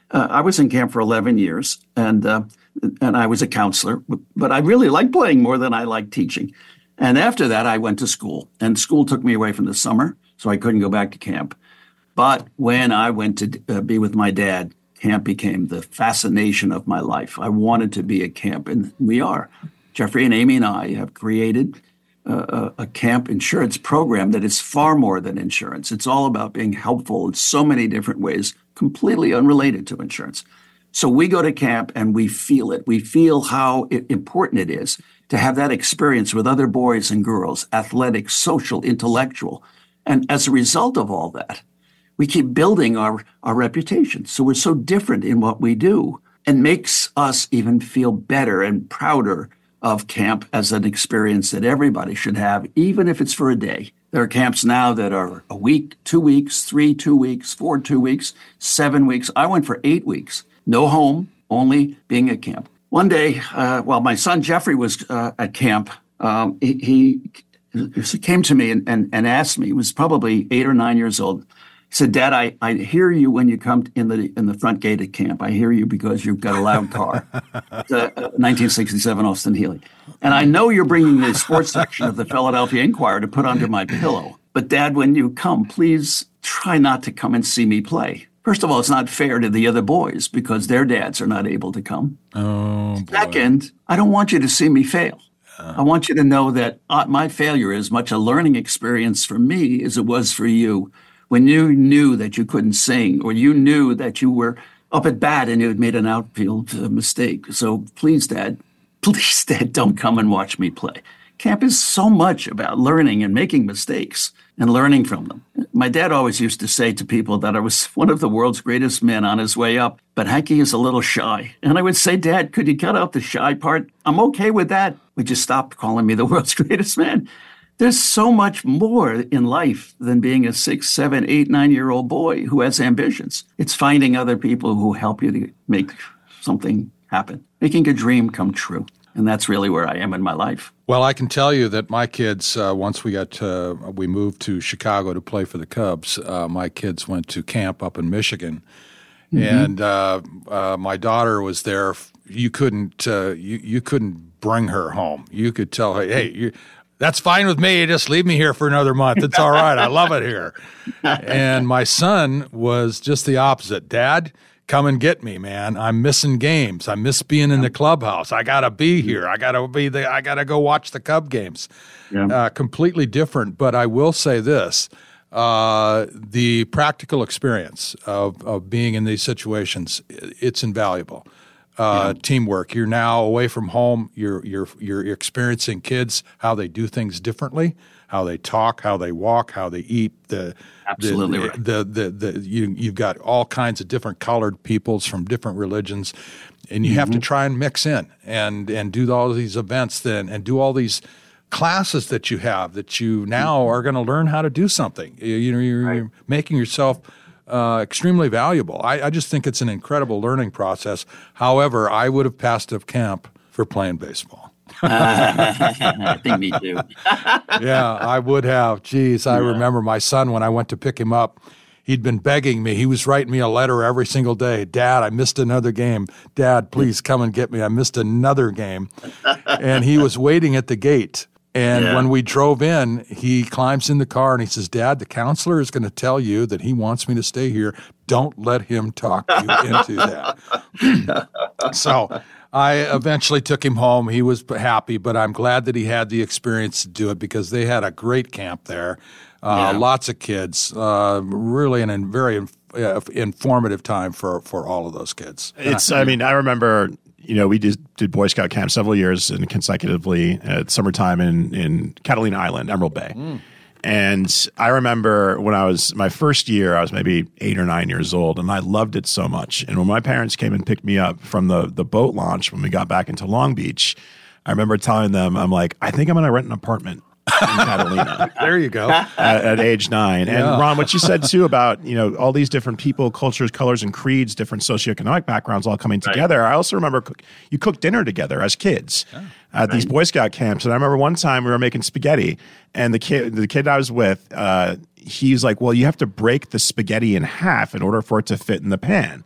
uh, I was in camp for eleven years, and uh, and I was a counselor, but I really liked playing more than I liked teaching. And after that, I went to school, and school took me away from the summer, so I couldn't go back to camp. But when I went to uh, be with my dad, camp became the fascination of my life. I wanted to be at camp, and we are. Jeffrey and Amy and I have created uh, a, a camp insurance program that is far more than insurance. It's all about being helpful in so many different ways, completely unrelated to insurance. So we go to camp and we feel it. We feel how it, important it is to have that experience with other boys and girls, athletic, social, intellectual. And as a result of all that, we keep building our, our reputation. So we're so different in what we do, and makes us even feel better and prouder of camp as an experience that everybody should have, even if it's for a day. There are camps now that are a week, two weeks, three, two weeks, four, two weeks, seven weeks. I went for eight weeks. No home, only being at camp. One day, uh, while my son Jeffrey was uh, at camp, um, he, he, he came to me and, and, and asked me, he was probably eight or nine years old. He said, Dad, I, I hear you when you come in the in the front gate at camp. I hear you because you've got a loud car. uh, nineteen sixty-seven Austin Healey. And I know you're bringing the sports section of the Philadelphia Inquirer to put under my pillow. But Dad, when you come, please try not to come and see me play. First of all, it's not fair to the other boys because their dads are not able to come. Oh, boy. Second, I don't want you to see me fail. I want you to know that uh, my failure is much a learning experience for me as it was for you. When you knew that you couldn't sing, or you knew that you were up at bat and you had made an outfield uh, mistake. So please, Dad, please, Dad, don't come and watch me play. Camp is so much about learning and making mistakes and learning from them. My dad always used to say to people that I was one of the world's greatest men on his way up, but Hanky is a little shy. And I would say, Dad, could you cut out the shy part? I'm okay with that. Would you stop calling me the world's greatest man? There's so much more in life than being a six, seven, eight, nine-year-old boy who has ambitions. It's finding other people who help you to make something happen, making a dream come true. And that's really where I am in my life. Well, I can tell you that my kids, uh, once we got to, we moved to Chicago to play for the Cubs, uh, my kids went to camp up in Michigan. Mm-hmm. And uh, uh, my daughter was there. You couldn't, uh, you, you couldn't bring her home. You could tell her, hey, you, that's fine with me. Just leave me here for another month. It's all right. I love it here. And my son was just the opposite. Dad, come and get me, man. I'm missing games. I miss being in the clubhouse. I gotta be here. I gotta be the. I gotta go watch the Cub games. Yeah. Uh, completely different. But I will say this: uh, the practical experience of of being in these situations, it's invaluable. Uh, yeah. Teamwork. You're now away from home. You're you're you're experiencing kids, how they do things differently, how they talk, how they walk, how they eat. The absolutely the, right. The the, the the you you've got all kinds of different colored peoples from different religions, and you mm-hmm. have to try and mix in and and do all these events then and do all these classes that you have that you now mm-hmm. are going to learn how to do something. You, you know, you're, right. you're making yourself Uh, extremely valuable. I, I just think it's an incredible learning process. However, I would have passed up camp for playing baseball. I think me too. Yeah, I would have. Jeez, I yeah. remember my son when I went to pick him up. He'd been begging me. He was writing me a letter every single day. Dad, I missed another game. Dad, please come and get me. I missed another game. And he was waiting at the gate. And yeah. when we drove in, he climbs in the car and he says, Dad, the counselor is going to tell you that he wants me to stay here. Don't let him talk you into that. So I eventually took him home. He was happy, but I'm glad that he had the experience to do it because they had a great camp there. Uh, yeah. Lots of kids, uh, really an, a very uh, informative time for, for all of those kids. It's, I mean, I remember – you know, we did, did Boy Scout camp several years and consecutively at summertime in, in Catalina Island, Emerald Bay. Mm. And I remember when I was, my first year, I was maybe eight or nine years old, and I loved it so much. And when my parents came and picked me up from the, the boat launch when we got back into Long Beach, I remember telling them, I'm like, I think I'm going to rent an apartment in Catalina. There you go. At, at age nine. And yeah. Ron, what you said too about, you know, all these different people, cultures, colors, and creeds, different socioeconomic backgrounds all coming together. Right. I also remember cook, you cooked dinner together as kids oh, at right. these Boy Scout camps. And I remember one time we were making spaghetti, and the kid, the kid I was with, uh, he's like, well, you have to break the spaghetti in half in order for it to fit in the pan.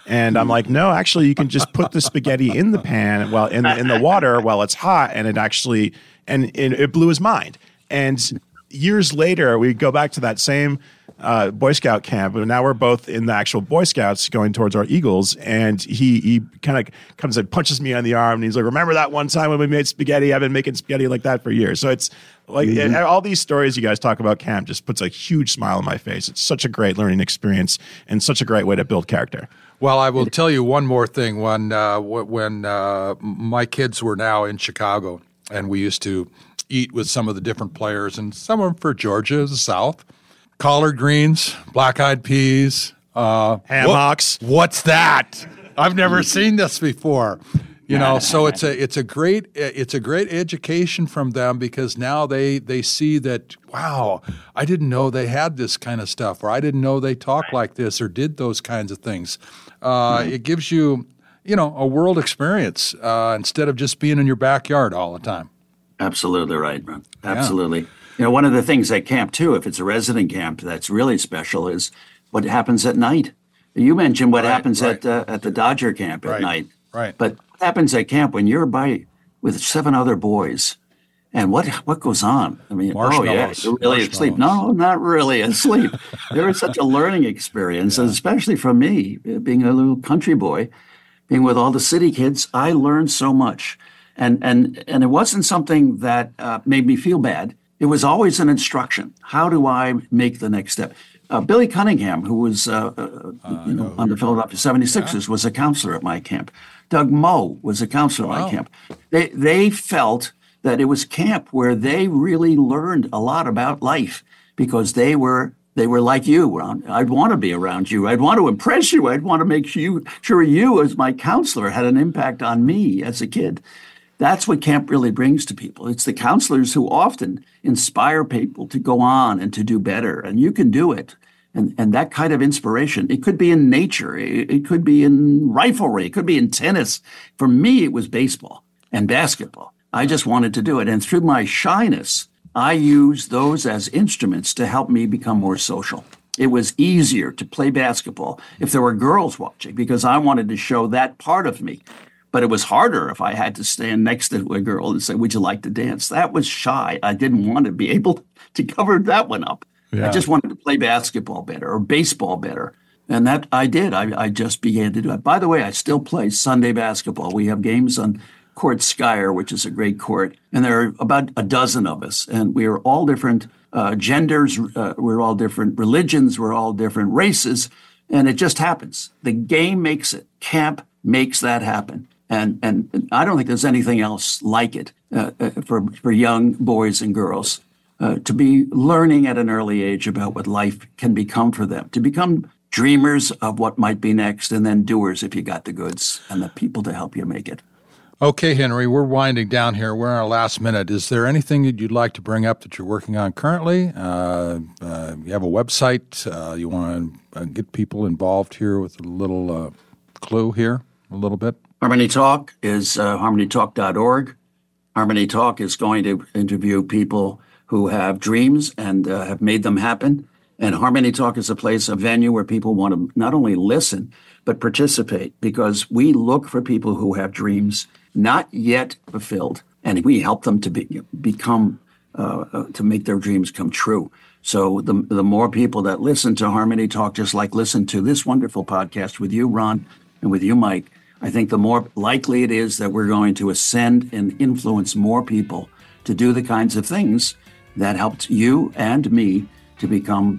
And I'm like, no, actually, you can just put the spaghetti in the pan, well, in the, in the water while it's hot, and it actually, and it, it blew his mind. And years later, we go back to that same uh, Boy Scout camp, and now we're both in the actual Boy Scouts going towards our Eagles, and he he kind of comes and punches me on the arm, and he's like, remember that one time when we made spaghetti? I've been making spaghetti like that for years. So it's like mm-hmm. it, all these stories you guys talk about camp just puts a huge smile on my face. It's such a great learning experience and such a great way to build character. Well, I will tell you one more thing. When uh, when uh, my kids were now in Chicago, and we used to eat with some of the different players, and some of them for Georgia, the South, collard greens, black-eyed peas, uh, ham hocks. What, what's that? I've never seen this before. You know, so it's a it's a great it's a great education from them, because now they they see that, wow, I didn't know they had this kind of stuff, or I didn't know they talked like this or did those kinds of things. Uh, mm-hmm. It gives you, you know, a world experience uh, instead of just being in your backyard all the time. Absolutely right, Ron. Absolutely. Yeah. You know, one of the things at camp too, if it's a resident camp, that's really special is what happens at night. You mentioned what right, happens right. at uh, at the Dodger camp at right, night. Right. But what happens at camp when you're by with seven other boys, and what what goes on? I mean, oh yeah, you're really asleep. No, not really asleep. There is such a learning experience, yeah. and especially for me, being a little country boy, being with all the city kids, I learned so much, and and and it wasn't something that uh, made me feel bad. It was always an instruction. How do I make the next step? Uh, Billy Cunningham, who was uh, uh, you know, on the Philadelphia seventy-sixers, yeah. was a counselor at my camp. Doug Moe was a counselor wow. at my camp. They they felt that it was camp where they really learned a lot about life, because they were they were like you, Ron. I'd want to be around you. I'd want to impress you. I'd want to make sure you, sure you, as my counselor, had an impact on me as a kid. That's what camp really brings to people. It's the counselors who often inspire people to go on and to do better, and you can do it. And and that kind of inspiration, it could be in nature, it, it could be in riflery, it could be in tennis. For me, it was baseball and basketball. I just wanted to do it. And through my shyness, I used those as instruments to help me become more social. It was easier to play basketball if there were girls watching, because I wanted to show that part of me. But it was harder if I had to stand next to a girl and say, would you like to dance? That was shy. I didn't want to be able to cover that one up. Yeah. I just wanted to play basketball better or baseball better. And that I did. I, I just began to do it. By the way, I still play Sunday basketball. We have games on Court Skyer, which is a great court. And there are about a dozen of us. And we are all different uh, genders. Uh, we're all different religions. We're all different races. And it just happens. The game makes it. Camp makes that happen. And and I don't think there's anything else like it uh, for for young boys and girls uh, to be learning at an early age about what life can become for them, to become dreamers of what might be next, and then doers if you got the goods and the people to help you make it. Okay, Henry, we're winding down here. We're in our last minute. Is there anything that you'd like to bring up that you're working on currently? Uh, uh, you have a website. Uh, you want to uh, get people involved here with a little uh, clue here, a little bit? Harmony Talk is uh, harmony talk dot org. Harmony Talk is going to interview people who have dreams and uh, have made them happen. And Harmony Talk is a place, a venue where people want to not only listen, but participate, because we look for people who have dreams not yet fulfilled, and we help them to be, become, uh, uh, to make their dreams come true. So the the more people that listen to Harmony Talk, just like listen to this wonderful podcast with you, Ron, and with you, Mike, I think the more likely it is that we're going to ascend and influence more people to do the kinds of things that helped you and me to become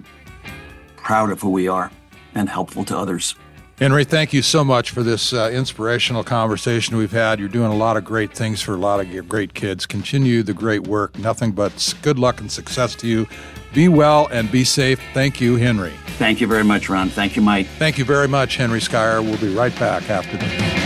proud of who we are and helpful to others. Henry, thank you so much for this uh, inspirational conversation we've had. You're doing a lot of great things for a lot of great kids. Continue the great work. Nothing but good luck and success to you. Be well and be safe. Thank you, Henry. Thank you very much, Ron. Thank you, Mike. Thank you very much, Henry Skyer. We'll be right back after this.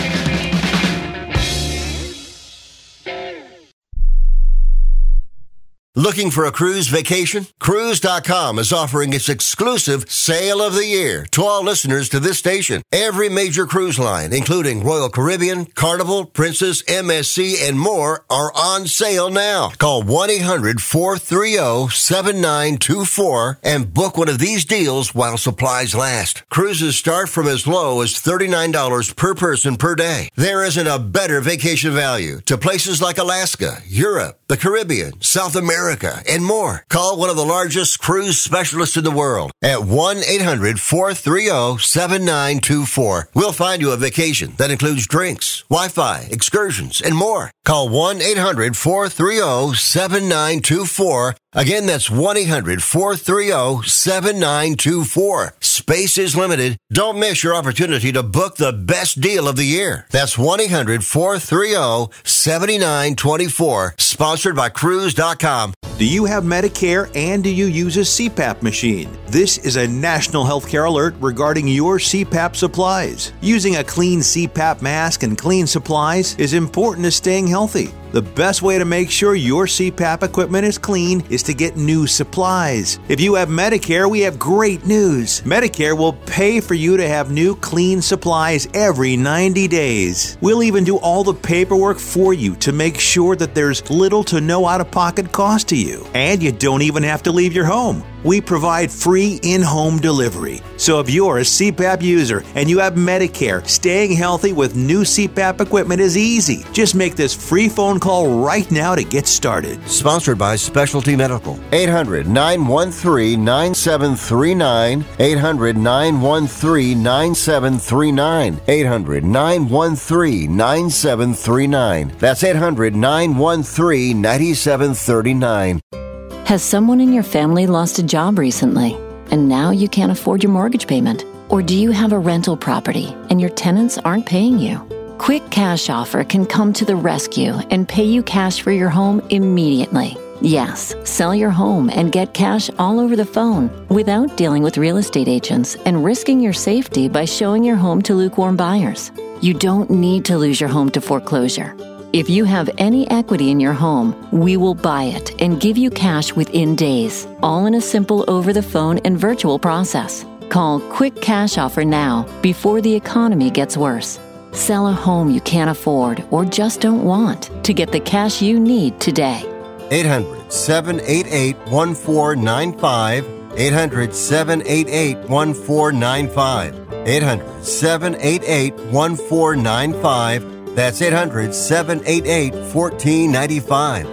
Looking for a cruise vacation? Cruise dot com is offering its exclusive Sale of the Year to all listeners to this station. Every major cruise line, including Royal Caribbean, Carnival, Princess, M S C, and more, are on sale now. Call one eight hundred four three zero seven nine two four and book one of these deals while supplies last. Cruises start from as low as thirty-nine dollars per person per day. There isn't a better vacation value to places like Alaska, Europe, the Caribbean, South America, and more. Call one of the largest cruise specialists in the world at one eight hundred four three zero seven nine two four. We'll find you a vacation that includes drinks, Wi-Fi, excursions, and more. Call one eight hundred four three zero seven nine two four. Again, that's one eight hundred four three zero seven nine two four. Space is limited. Don't miss your opportunity to book the best deal of the year. That's one eight hundred four three zero seven nine two four. Sponsored by Cruise dot com. Do you have Medicare and do you use a C PAP machine? This is a national healthcare alert regarding your C PAP supplies. Using a clean C PAP mask and clean supplies is important to staying healthy. The best way to make sure your C PAP equipment is clean is to get new supplies. If you have Medicare, we have great news. Medicare will pay for you to have new clean supplies every ninety days. We'll even do all the paperwork for you to make sure that there's little to no out-of-pocket cost to you. And you don't even have to leave your home. We provide free in-home delivery. So if you're a C PAP user and you have Medicare, staying healthy with new C PAP equipment is easy. Just make this free phone call right now to get started. Sponsored by Specialty Medical. eight hundred nine one three nine seven three nine. eight hundred nine one three nine seven three nine. eight hundred nine one three nine seven three nine. That's eight hundred nine one three nine seven three nine. Has someone in your family lost a job recently, and now you can't afford your mortgage payment? Or do you have a rental property and your tenants aren't paying you? Quick Cash Offer can come to the rescue and pay you cash for your home immediately. Yes, sell your home and get cash all over the phone without dealing with real estate agents and risking your safety by showing your home to lukewarm buyers. You don't need to lose your home to foreclosure. If you have any equity in your home, we will buy it and give you cash within days, all in a simple over-the-phone and virtual process. Call Quick Cash Offer now before the economy gets worse. Sell a home you can't afford or just don't want to get the cash you need today. eight hundred seven eight eight one four nine five. eight hundred seven eight eight one four nine five. eight hundred seven eight eight one four nine five. That's eight hundred seven eight eight one four nine five.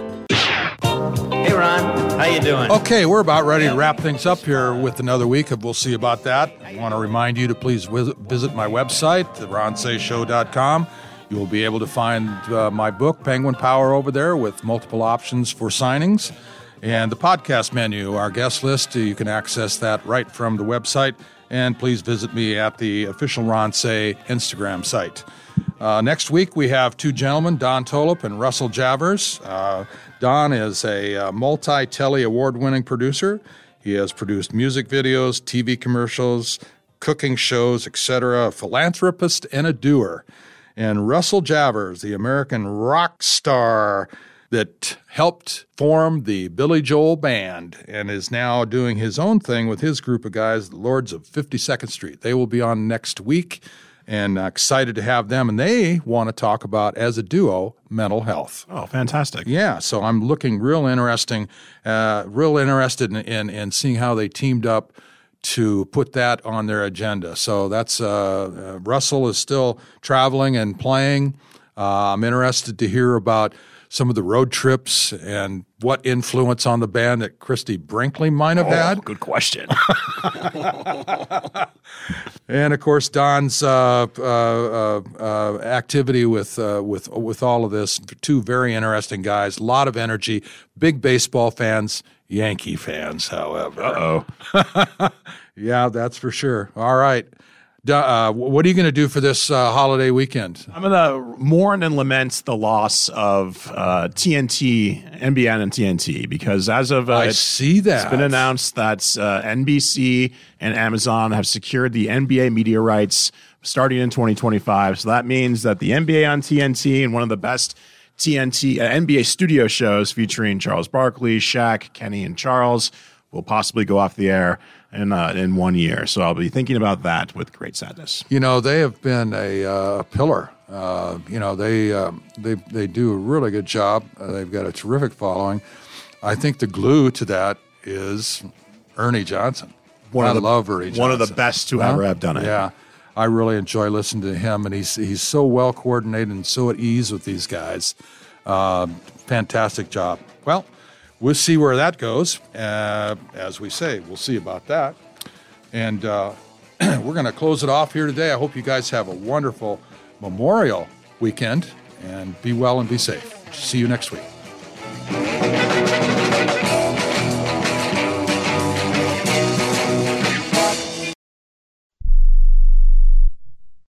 Hey, Ron. How you doing? Okay, we're about ready to wrap things up here with another week of We'll See About That. I want to remind you to please visit my website, the ron say show dot com. You will be able to find uh, my book, Penguin Power, over there with multiple options for signings. And the podcast menu, our guest list, you can access that right from the website. And please visit me at the official Ron Say Instagram site. Uh, next week, we have two gentlemen, Don Tolop and Russell Javers. Uh, Don is a uh, multi-telly award-winning producer. He has produced music videos, T V commercials, cooking shows, et cetera, a philanthropist and a doer. And Russell Javers, the American rock star that helped form the Billy Joel Band and is now doing his own thing with his group of guys, the Lords of fifty-second Street. They will be on next week. And uh, excited to have them. And they want to talk about, as a duo, mental health. Oh, fantastic. Yeah, so I'm looking real interesting, uh, real interested in, in, in seeing how they teamed up to put that on their agenda. So that's uh, uh, Russell is still traveling and playing. Uh, I'm interested to hear about some of the road trips and what influence on the band that Christy Brinkley might have oh, had. Good question. And of course, Don's uh, uh, uh, uh, activity with uh, with with all of this. Two very interesting guys, a lot of energy, big baseball fans, Yankee fans, however. Uh-oh. Yeah, that's for sure. All right. Uh, what are you going to do for this uh, holiday weekend? I'm going to mourn and lament the loss of uh, T N T, N B N and T N T, because as of uh, I see that it's been announced that uh, N B C and Amazon have secured the N B A media rights starting in twenty twenty-five. So that means that the N B A on T N T and one of the best T N T uh, N B A studio shows featuring Charles Barkley, Shaq, Kenny, and Charles will possibly go off the air in uh, in one year. So I'll be thinking about that with great sadness. You know, they have been a uh, pillar. Uh, you know, they um, they they do a really good job. Uh, they've got a terrific following. I think the glue to that is Ernie Johnson. One I of the, love Ernie Johnson. One of the best to huh? ever have done it. Yeah. I really enjoy listening to him, and he's he's so well coordinated and so at ease with these guys. Uh, fantastic job. Well, we'll see where that goes. Uh, as we say, we'll see about that. And uh, we're going to close it off here today. I hope you guys have a wonderful Memorial weekend, and be well and be safe. See you next week.